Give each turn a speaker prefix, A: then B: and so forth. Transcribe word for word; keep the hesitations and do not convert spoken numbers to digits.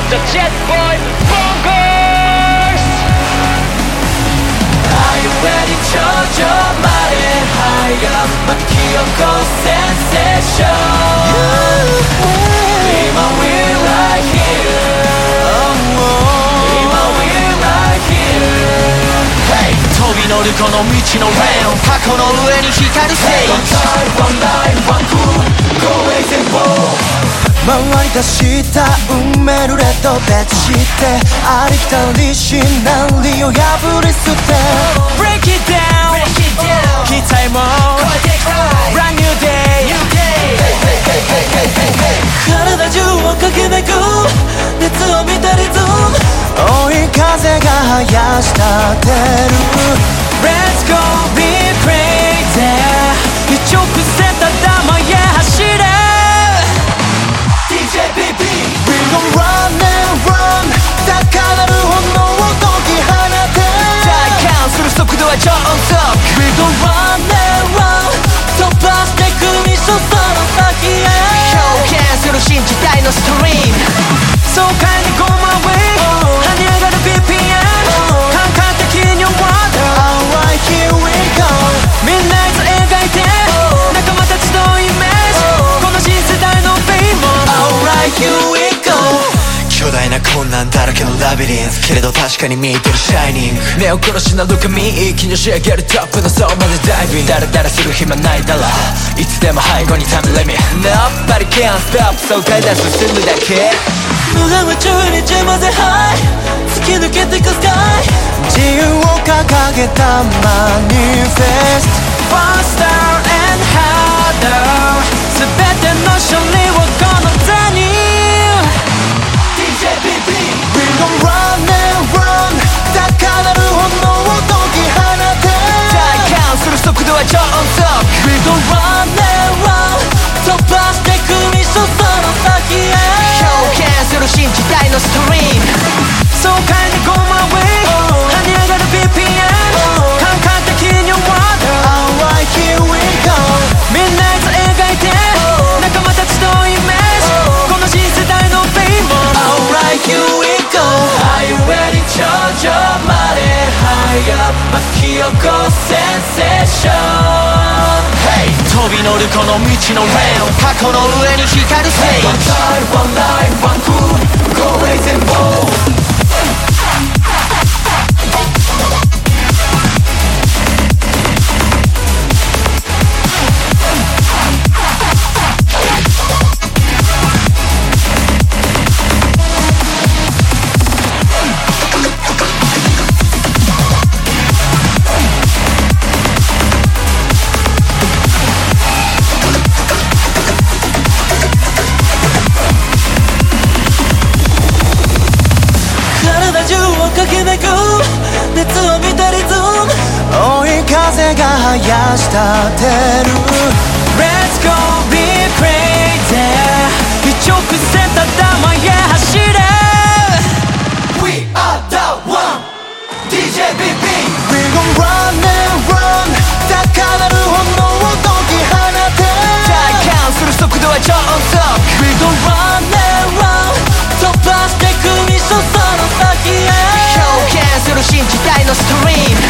A: The Jet Boys Bonkers
B: Are you ready? 頂上まで High up 巻き起こすセンセーション今 We're right here 今 We're right here Hey 飛び乗るこの道のレーン過去の上に光るステージ One life, one crew Go raise and roll回り出した運命ルレットベッチしてありきたりしなりを破り捨て Break it down 期待も Brand new day 体中を駆けめく熱を見たリズム追い風が生やしたてる Let's go be crazy 一直線ただ前へ走れWe gon' run and run 高鳴る炎を解き放て体感する速度は超速 We gon' run and run 飛ばしてくミッションその先へ表現する新時代のストリーム爽快に Go my way 跳ね上がる ビーピーエム 感覚的に Wonder Alright here we go みんないつ描いて仲間たちのイメージこの新世代のフェイム Alright here we go巨大な困難だらけのラビリンスけれど確かに見えてるシャイニング目を殺しな Look at me 一気に仕上げるトップの層までダイビングダラダラする暇ないだろいつでも背後にため Let me Nobody can't stop 爽快だ進むだけ無我夢中に邪魔ぜ High 突き抜けてくスカイ自由を掲げたマニフェスト Faster and harder 全ての勝利をこの手にWe gon' run and run 高鳴る炎を解き放て体感する速度は超音速 We gon' run and run 飛ばしてくミッションその先へ表現する新時代のストリーム爽快に Go my way 跳ね上がる ビーピーエム 感覚的に Wonder Alright here we go みんないつ描いて仲間たちのイメージこの新世代のフェイム Alright here we go Are you ready? 頂上まで High up 巻き起こすセンセーション Hey 飛び乗るこの道のレーン過去の上に光るステージ One time, one life, one crew Go raise and roll駆けめく熱を見たリズム追い風が生やしたてる Let's go be crazy 一直線ただ前へ走れ We are the one ディージェー ビーピー We gon' run and run 高鳴る炎を解き放て体感する速度は超音速 We gon' run and run 飛ばしてくミッションその先へ表現する新時代のストリーム